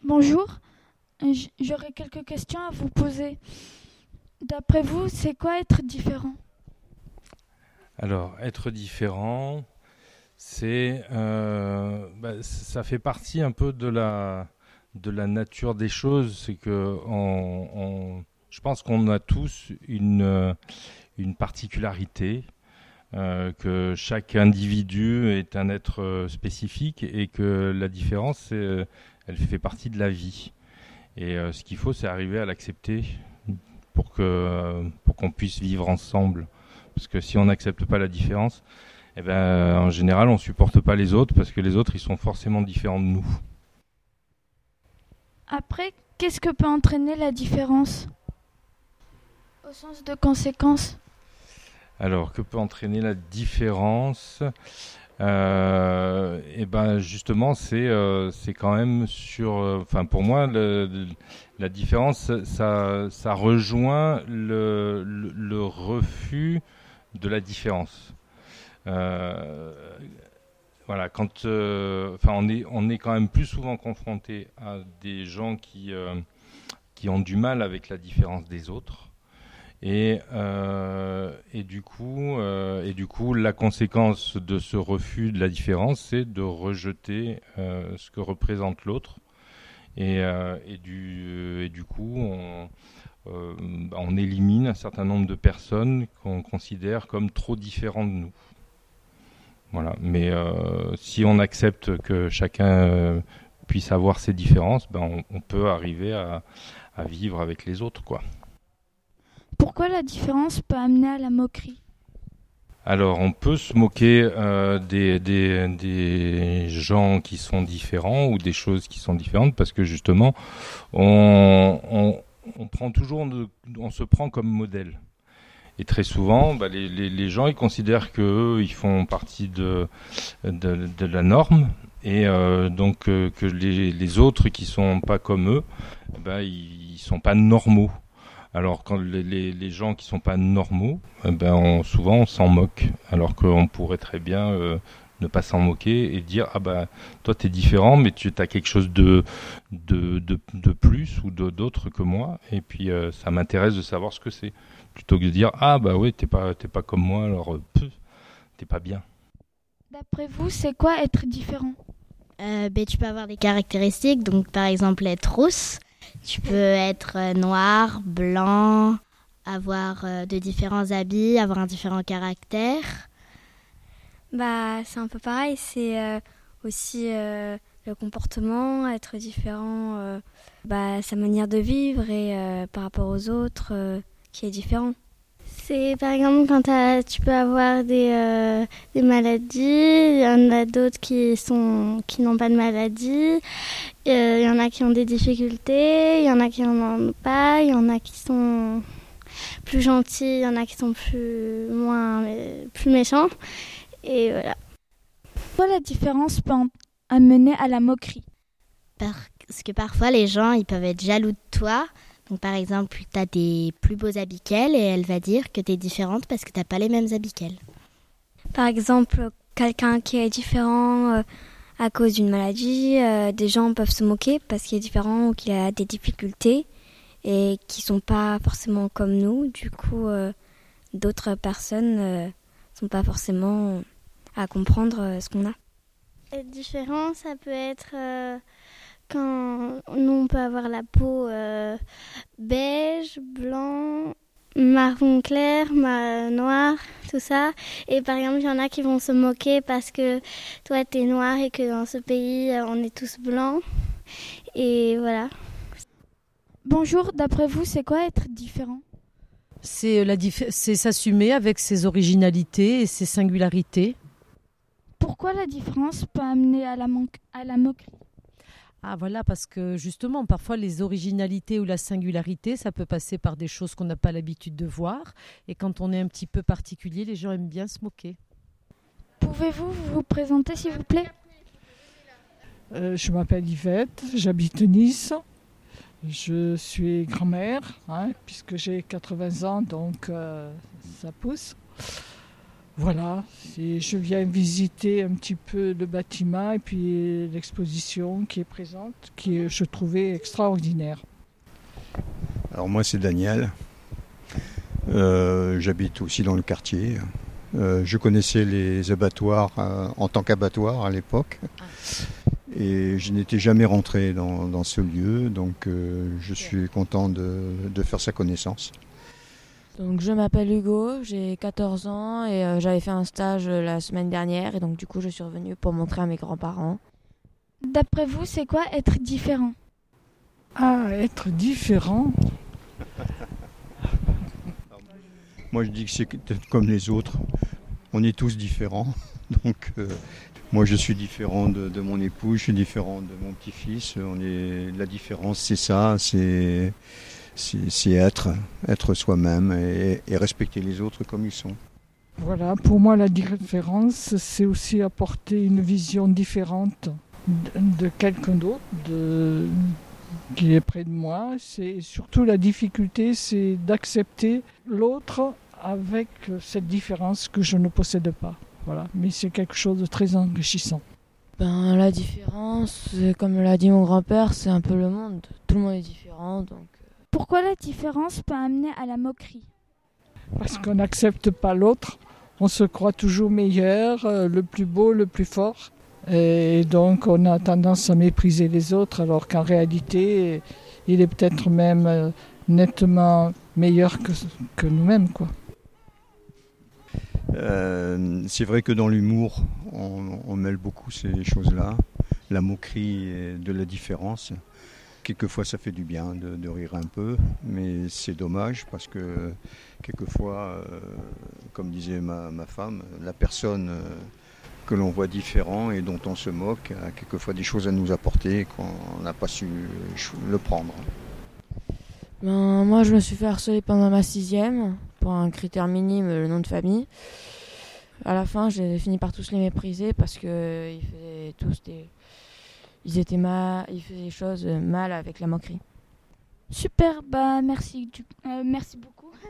Bonjour, j'aurais quelques questions à vous poser. D'après vous, c'est quoi être différent? Alors, être différent, ça fait partie un peu de la nature des choses. C'est que je pense qu'on a tous une particularité, que chaque individu est un être spécifique et que la différence, elle fait partie de la vie. Et ce qu'il faut, c'est arriver à l'accepter pour qu'on puisse vivre ensemble. Parce que si on n'accepte pas la différence, eh ben, en général, on supporte pas les autres parce que les autres, ils sont forcément différents de nous. Après, qu'est-ce que peut entraîner la différence au sens de conséquence? Alors, que peut entraîner la différence? Et ben, justement, c'est quand même enfin, pour moi, la différence, ça rejoint le refus de la différence. Euh, Voilà, enfin, on est quand même plus souvent confronté à des gens qui ont du mal avec la différence des autres. Et du coup, la conséquence de ce refus de la différence, c'est de rejeter ce que représente l'autre. Et du coup, on élimine un certain nombre de personnes qu'on considère comme trop différentes de nous. Voilà. Mais si on accepte que chacun puisse avoir ses différences, ben on peut arriver à vivre avec les autres, quoi. Pourquoi la différence peut amener à la moquerie? Alors, on peut se moquer des gens qui sont différents ou des choses qui sont différentes parce que justement, on prend toujours, on se prend comme modèle. Et très souvent, bah, les gens, ils considèrent qu'eux, ils font partie de la norme. Et donc, que les autres qui sont pas comme eux, bah, ils sont pas normaux. Alors, quand les gens qui sont pas normaux, souvent, on s'en moque. Alors qu'on pourrait très bien ne pas s'en moquer et dire, ah bah, toi, t'es différent, mais tu as quelque chose de plus ou d'autre que moi. Et puis, ça m'intéresse de savoir ce que c'est plutôt que de dire ah bah oui t'es pas comme moi alors t'es pas bien. D'après vous, c'est quoi être différent? Tu peux avoir des caractéristiques, donc par exemple être rousse, tu peux être noir, blanc, avoir de différents habits, avoir un différent caractère. C'est un peu pareil, c'est aussi le comportement, être différent, sa manière de vivre et par rapport aux autres qui est différent. C'est par exemple quand tu peux avoir des maladies, il y en a d'autres qui n'ont pas de maladie, il y en a qui ont des difficultés, il y en a qui n'en ont pas, il y en a qui sont plus gentils, il y en a qui sont plus méchants, et voilà. Pourquoi la différence peut amener à la moquerie? Parce que parfois les gens ils peuvent être jaloux de toi. Donc par exemple, tu as des plus beaux habits qu'elle et elle va dire que tu es différente parce que tu n'as pas les mêmes habits qu'elle. Par exemple, quelqu'un qui est différent à cause d'une maladie, des gens peuvent se moquer parce qu'il est différent ou qu'il a des difficultés et qui ne sont pas forcément comme nous. Du coup, d'autres personnes ne sont pas forcément à comprendre ce qu'on a. Être différent, ça peut être... quand nous, on peut avoir la peau beige, blanc, marron clair, noir, tout ça. Et par exemple, il y en a qui vont se moquer parce que toi, t'es noir et que dans ce pays, on est tous blancs. Et voilà. Bonjour, d'après vous, c'est quoi être différent? C'est s'assumer avec ses originalités et ses singularités. Pourquoi la différence peut amener à la moquerie? Ah voilà, parce que justement, parfois les originalités ou la singularité, ça peut passer par des choses qu'on n'a pas l'habitude de voir. Et quand on est un petit peu particulier, les gens aiment bien se moquer. Pouvez-vous vous présenter, s'il vous plaît? Je m'appelle Yvette, j'habite Nice. Je suis grand-mère, puisque j'ai 80 ans, donc ça pousse. Voilà, je viens visiter un petit peu le bâtiment et puis l'exposition qui est présente, je trouvais extraordinaire. Alors moi c'est Daniel, j'habite aussi dans le quartier. Je connaissais les abattoirs en tant qu'abattoir à l'époque et je n'étais jamais rentré dans ce lieu, donc je suis content de faire sa connaissance. Donc je m'appelle Hugo, j'ai 14 ans et j'avais fait un stage la semaine dernière et donc du coup je suis revenue pour montrer à mes grands-parents. D'après vous, c'est quoi être différent? Ah, être différent. Moi je dis que c'est comme les autres, on est tous différents. Donc moi je suis différent de mon époux, je suis différent de mon petit-fils. La différence c'est ça, c'est être soi-même et respecter les autres comme ils sont. Voilà, pour moi la différence c'est aussi apporter une vision différente de quelqu'un d'autre, qui est près de moi. C'est surtout la difficulté, c'est d'accepter l'autre avec cette différence que je ne possède pas. Voilà, mais c'est quelque chose de très enrichissant. La différence, comme l'a dit mon grand-père, c'est un peu le monde. Tout le monde est différent, donc... Pourquoi la différence peut amener à la moquerie? Parce qu'on n'accepte pas l'autre, on se croit toujours meilleur, le plus beau, le plus fort. Et donc on a tendance à mépriser les autres alors qu'en réalité, il est peut-être même nettement meilleur que nous-mêmes, quoi. C'est vrai que dans l'humour, on mêle beaucoup ces choses-là, la moquerie et de la différence. Quelquefois ça fait du bien de rire un peu, mais c'est dommage parce que quelquefois, comme disait ma femme, la personne que l'on voit différent et dont on se moque a quelquefois des choses à nous apporter et qu'on n'a pas su le prendre. Moi je me suis fait harceler pendant ma 6e, pour un critère minime, le nom de famille. À la fin j'ai fini par tous les mépriser parce qu'ils faisaient tous ils faisaient des choses mal avec la moquerie. Super, merci beaucoup.